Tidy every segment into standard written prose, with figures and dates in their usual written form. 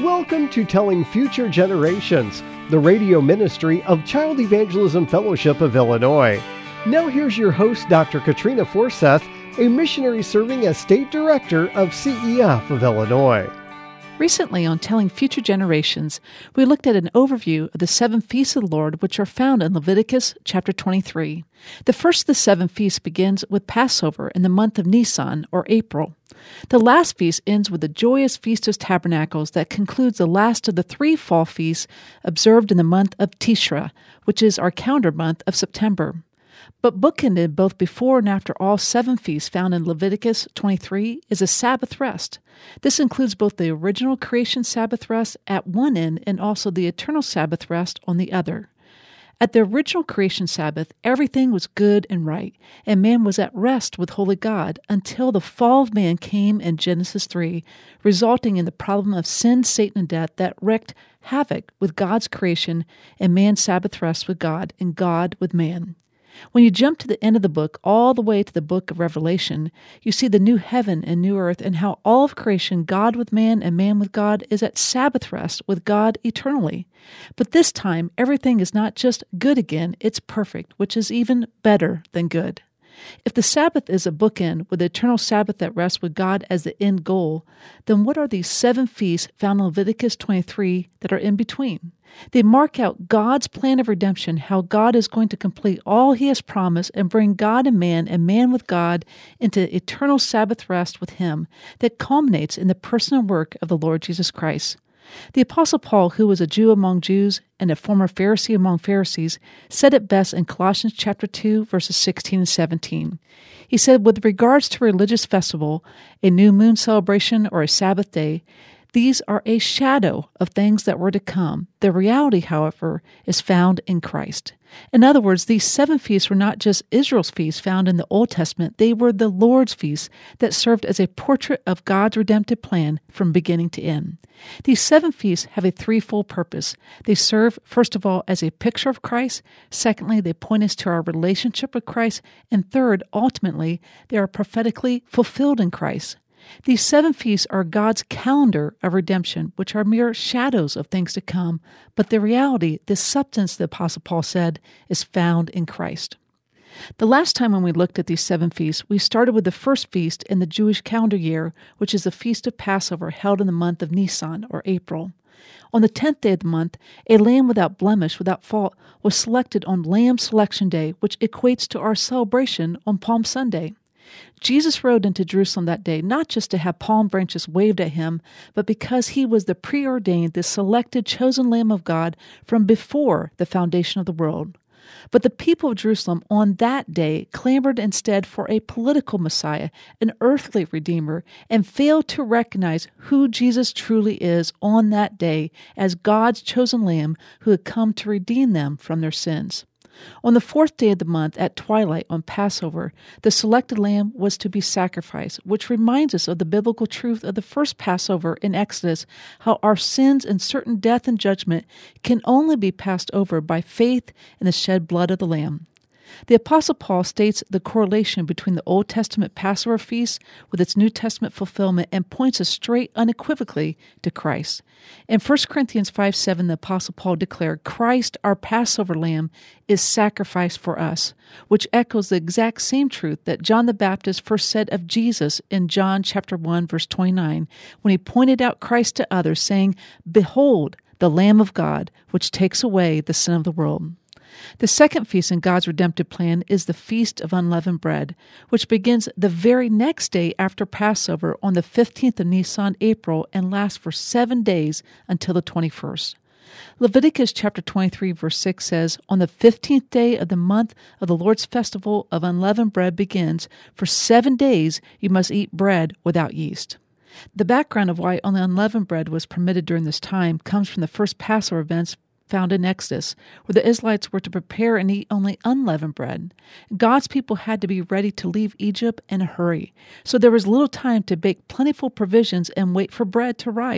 Welcome to Telling Future Generations, the radio ministry of Child Evangelism Fellowship of Illinois. Now here's your host, Dr. Katrina Forseth, a missionary serving as State Director of CEF of Illinois. Recently on Telling Future Generations, we looked at an overview of the 7 feasts of the Lord which are found in Leviticus chapter 23. The first of the 7 feasts begins with Passover in the month of Nisan, or April. The last feast ends with the joyous Feast of Tabernacles that concludes the last of the 3 fall feasts observed in the month of Tishri, which is our calendar month of September. But bookended both before and after all 7 feasts found in Leviticus 23 is a Sabbath rest. This includes both the original creation Sabbath rest at one end and also the eternal Sabbath rest on the other. At the original creation Sabbath, everything was good and right, and man was at rest with holy God until the fall of man came in Genesis 3, resulting in the problem of sin, Satan, and death that wreaked havoc with God's creation and man's Sabbath rest with God and God with man. When you jump to the end of the book, all the way to the book of Revelation, you see the new heaven and new earth and how all of creation, God with man and man with God, is at Sabbath rest with God eternally. But this time, everything is not just good again, it's perfect, which is even better than good. If the Sabbath is a bookend with the eternal Sabbath that rests with God as the end goal, then what are these 7 feasts found in Leviticus 23 that are in between? They mark out God's plan of redemption, how God is going to complete all He has promised and bring God and man with God into eternal Sabbath rest with Him that culminates in the person and work of the Lord Jesus Christ. The Apostle Paul, who was a Jew among Jews and a former Pharisee among Pharisees, said it best in Colossians chapter 2, verses 16 and 17. He said, with regards to a religious festival, a new moon celebration, or a Sabbath day, these are a shadow of things that were to come. The reality, however, is found in Christ. In other words, these 7 feasts were not just Israel's feasts found in the Old Testament. They were the Lord's feasts that served as a portrait of God's redemptive plan from beginning to end. These 7 feasts have a threefold purpose. They serve, first of all, as a picture of Christ. Secondly, they point us to our relationship with Christ. And third, ultimately, they are prophetically fulfilled in Christ. These 7 feasts are God's calendar of redemption, which are mere shadows of things to come, but the reality, the substance, the Apostle Paul said, is found in Christ. The last time when we looked at these 7 feasts, we started with the first feast in the Jewish calendar year, which is the Feast of Passover held in the month of Nisan, or April. On the 10th day of the month, a lamb without blemish, without fault, was selected on Lamb Selection Day, which equates to our celebration on Palm Sunday. Jesus rode into Jerusalem that day, not just to have palm branches waved at him, but because he was the preordained, the selected, chosen Lamb of God from before the foundation of the world. But the people of Jerusalem on that day clamored instead for a political Messiah, an earthly Redeemer, and failed to recognize who Jesus truly is on that day as God's chosen Lamb who had come to redeem them from their sins. On the 4th day of the month, at twilight on Passover, the selected lamb was to be sacrificed, which reminds us of the biblical truth of the first Passover in Exodus, how our sins and certain death and judgment can only be passed over by faith in the shed blood of the Lamb. The Apostle Paul states the correlation between the Old Testament Passover feast with its New Testament fulfillment and points us straight unequivocally to Christ. In 1 Corinthians 5:7, the Apostle Paul declared, Christ, our Passover lamb, is sacrificed for us, which echoes the exact same truth that John the Baptist first said of Jesus in John chapter 1, verse 29, when he pointed out Christ to others, saying, Behold, the Lamb of God, which takes away the sin of the world. The second feast in God's redemptive plan is the Feast of Unleavened Bread, which begins the very next day after Passover on the 15th of Nisan, April, and lasts for 7 days until the 21st. Leviticus chapter 23, verse 6 says, On the 15th day of the month of the Lord's festival of unleavened bread begins, for 7 days you must eat bread without yeast. The background of why only unleavened bread was permitted during this time comes from the first Passover events found in Exodus, where the Israelites were to prepare and eat only unleavened bread. God's people had to be ready to leave Egypt in a hurry, so there was little time to bake plentiful provisions and wait for bread to rise.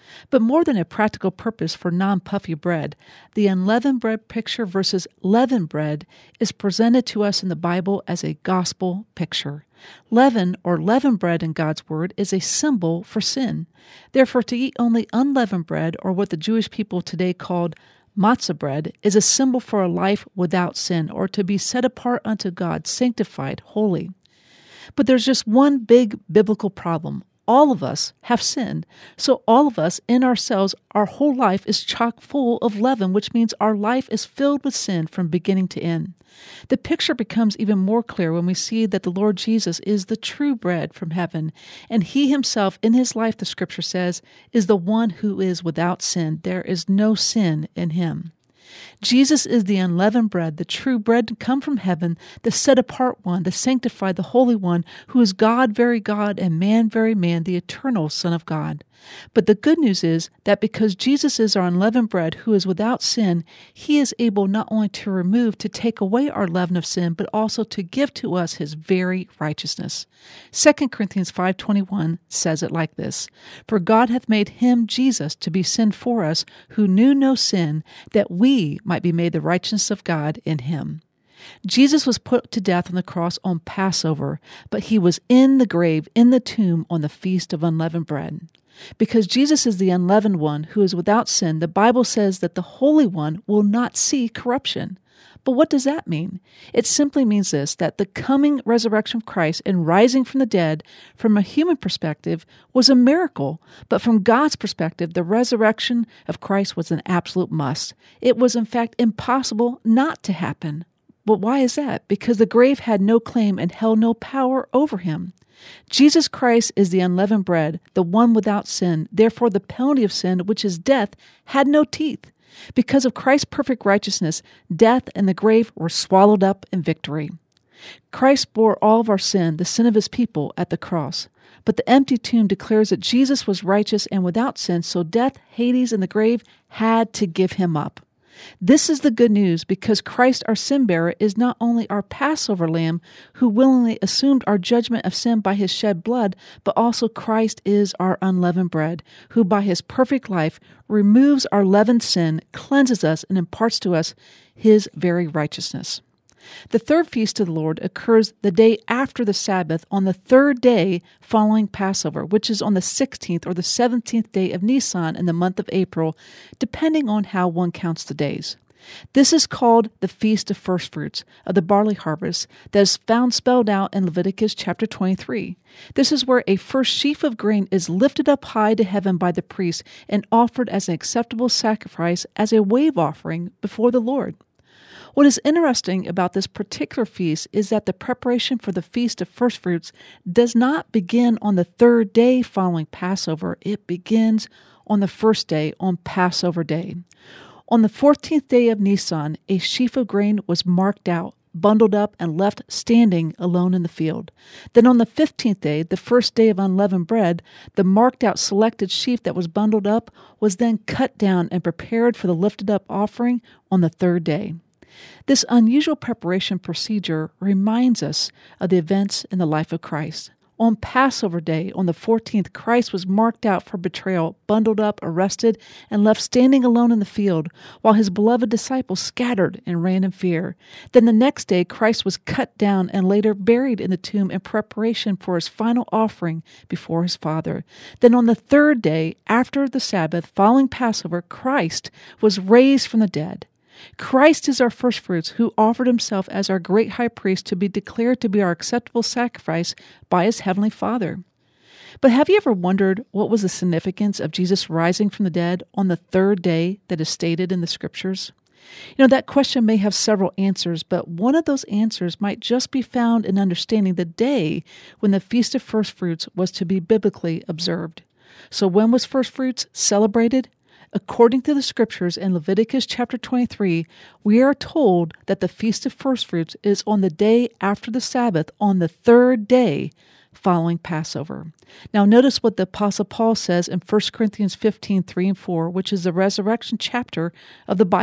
But more than a practical purpose for non-puffy bread, the unleavened bread picture versus leavened bread is presented to us in the Bible as a gospel picture. Leaven or leavened bread in God's Word is a symbol for sin. Therefore, to eat only unleavened bread, or what the Jewish people today called matzah bread, is a symbol for a life without sin, or to be set apart unto God, sanctified, holy. But there's just one big biblical problem. All of us have sinned. So all of us in ourselves, our whole life is chock full of leaven, which means our life is filled with sin from beginning to end. The picture becomes even more clear when we see that the Lord Jesus is the true bread from heaven, and he himself in his life, the scripture says, is the one who is without sin. There is no sin in him. Jesus is the unleavened bread, the true bread to come from heaven, the set-apart one, the sanctified, the Holy One, who is God, very God, and man, very man, the eternal Son of God. But the good news is that because Jesus is our unleavened bread, who is without sin, he is able not only to take away our leaven of sin, but also to give to us his very righteousness. 2 Corinthians 5:21 says it like this, "For God hath made him, Jesus, to be sin for us, who knew no sin, that we might be made the righteousness of God in him." Jesus was put to death on the cross on Passover, but he was in the grave, in the tomb, on the Feast of Unleavened Bread. Because Jesus is the unleavened one who is without sin, the Bible says that the Holy One will not see corruption. But what does that mean? It simply means this, that the coming resurrection of Christ and rising from the dead, from a human perspective, was a miracle. But from God's perspective, the resurrection of Christ was an absolute must. It was, in fact, impossible not to happen. But why is that? Because the grave had no claim and held no power over him. Jesus Christ is the unleavened bread, the one without sin. Therefore, the penalty of sin, which is death, had no teeth. Because of Christ's perfect righteousness, death and the grave were swallowed up in victory. Christ bore all of our sin, the sin of his people, at the cross. But the empty tomb declares that Jesus was righteous and without sin, so death, Hades, and the grave had to give him up. This is the good news, because Christ, our sin bearer, is not only our Passover lamb who willingly assumed our judgment of sin by his shed blood, but also Christ is our unleavened bread, who by his perfect life removes our leavened sin, cleanses us, and imparts to us his very righteousness. The third feast of the Lord occurs the day after the Sabbath, on the third day following Passover, which is on the 16th or the 17th day of Nisan in the month of April, depending on how one counts the days. This is called the Feast of First Fruits of the barley harvest, that is found spelled out in Leviticus chapter 23. This is where a first sheaf of grain is lifted up high to heaven by the priest and offered as an acceptable sacrifice as a wave offering before the Lord. What is interesting about this particular feast is that the preparation for the Feast of First Fruits does not begin on the third day following Passover. It begins on the first day, on Passover Day. On the 14th day of Nisan, a sheaf of grain was marked out, bundled up, and left standing alone in the field. Then on the 15th day, the first day of unleavened bread, the marked out selected sheaf that was bundled up was then cut down and prepared for the lifted up offering on the third day. This unusual preparation procedure reminds us of the events in the life of Christ. On Passover Day, on the 14th, Christ was marked out for betrayal, bundled up, arrested, and left standing alone in the field, while his beloved disciples scattered and ran in fear. Then the next day, Christ was cut down and later buried in the tomb in preparation for his final offering before his Father. Then on the third day, after the Sabbath, following Passover, Christ was raised from the dead. Christ is our firstfruits, who offered himself as our great high priest to be declared to be our acceptable sacrifice by his heavenly Father. But have you ever wondered what was the significance of Jesus rising from the dead on the third day that is stated in the Scriptures? That question may have several answers, but one of those answers might just be found in understanding the day when the Feast of First Fruits was to be biblically observed. So when was First Fruits celebrated? According to the Scriptures in Leviticus chapter 23, we are told that the Feast of First Fruits is on the day after the Sabbath, on the third day following Passover. Now notice what the Apostle Paul says in 1 Corinthians 15:3 and 4, which is the resurrection chapter of the Bible.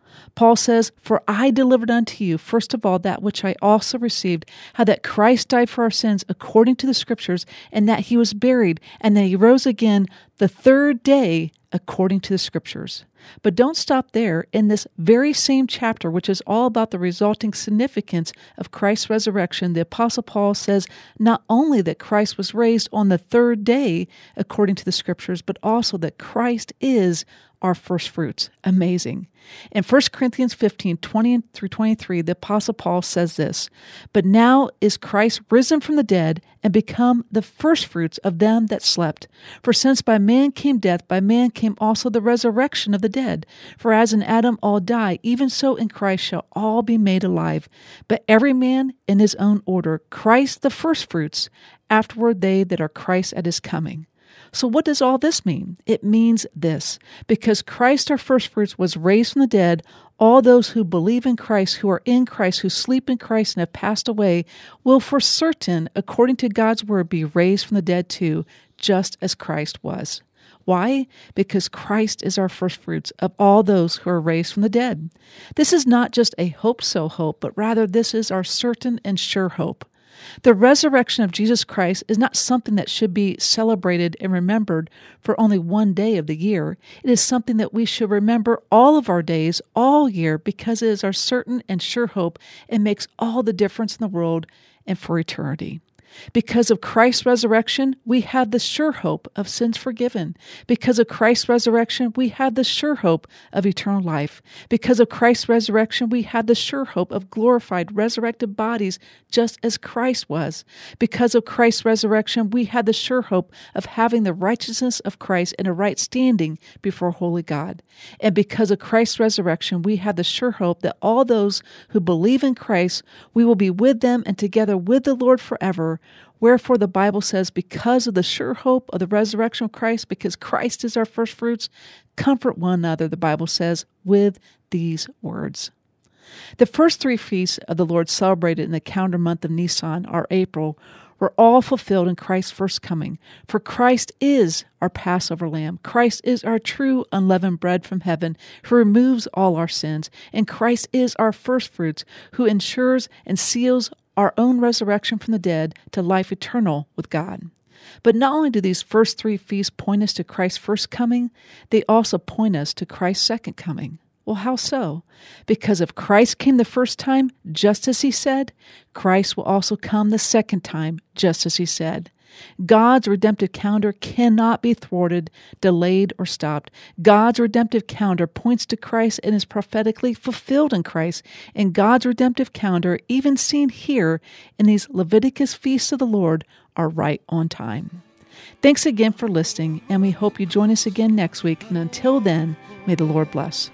Paul says, "For I delivered unto you, first of all, that which I also received, how that Christ died for our sins according to the Scriptures, and that he was buried, and that he rose again the third day according to the Scriptures." But don't stop there. In this very same chapter, which is all about the resulting significance of Christ's resurrection, the Apostle Paul says not only that Christ was raised on the third day according to the Scriptures, but also that Christ is our first fruits. Amazing. In 1 Corinthians 15, 20 through 23, the Apostle Paul says this, "But now is Christ risen from the dead and become the firstfruits of them that slept. For since by man came death, by man came also the resurrection of the dead. For as in Adam all die, even so in Christ shall all be made alive. But every man in his own order, Christ the firstfruits, afterward they that are Christ at his coming." So what does all this mean? It means this: because Christ, our firstfruits, was raised from the dead, all those who believe in Christ, who are in Christ, who sleep in Christ and have passed away, will for certain, according to God's word, be raised from the dead too, just as Christ was. Why? Because Christ is our firstfruits of all those who are raised from the dead. This is not just a hope-so hope, but rather this is our certain and sure hope. The resurrection of Jesus Christ is not something that should be celebrated and remembered for only one day of the year. It is something that we should remember all of our days, all year, because it is our certain and sure hope and makes all the difference in the world and for eternity. Because of Christ's resurrection, we have the sure hope of sins forgiven. Because of Christ's resurrection, we have the sure hope of eternal life. Because of Christ's resurrection, we have the sure hope of glorified, resurrected bodies, just as Christ was. Because of Christ's resurrection, we have the sure hope of having the righteousness of Christ and a right standing before holy God. And because of Christ's resurrection, we have the sure hope that all those who believe in Christ, we will be with them and together with the Lord forever. Wherefore the Bible says, because of the sure hope of the resurrection of Christ, because Christ is our firstfruits, comfort one another, the Bible says, with these words. The first three feasts of the Lord celebrated in the calendar month of Nisan, or April, were all fulfilled in Christ's first coming. For Christ is our Passover lamb. Christ is our true unleavened bread from heaven, who removes all our sins. And Christ is our firstfruits, who ensures and seals our own resurrection from the dead to life eternal with God. But not only do these first three feasts point us to Christ's first coming, they also point us to Christ's second coming. Well, how so? Because if Christ came the first time, just as he said, Christ will also come the second time, just as he said. God's redemptive calendar cannot be thwarted, delayed, or stopped. God's redemptive calendar points to Christ and is prophetically fulfilled in Christ. And God's redemptive calendar, even seen here in these Leviticus feasts of the Lord, are right on time. Thanks again for listening, and we hope you join us again next week. And until then, may the Lord bless.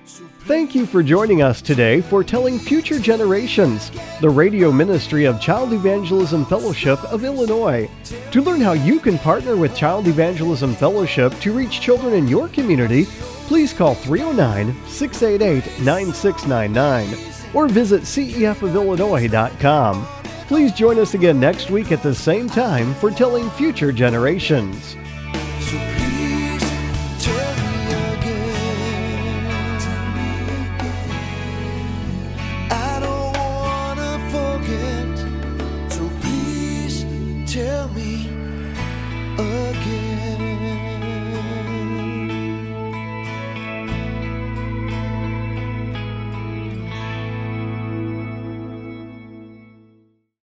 Thank you for joining us today for Telling Future Generations, the radio ministry of Child Evangelism Fellowship of Illinois. To learn how you can partner with Child Evangelism Fellowship to reach children in your community, please call 309-688-9699 or visit cefofillinois.com. Please join us again next week at the same time for Telling Future Generations.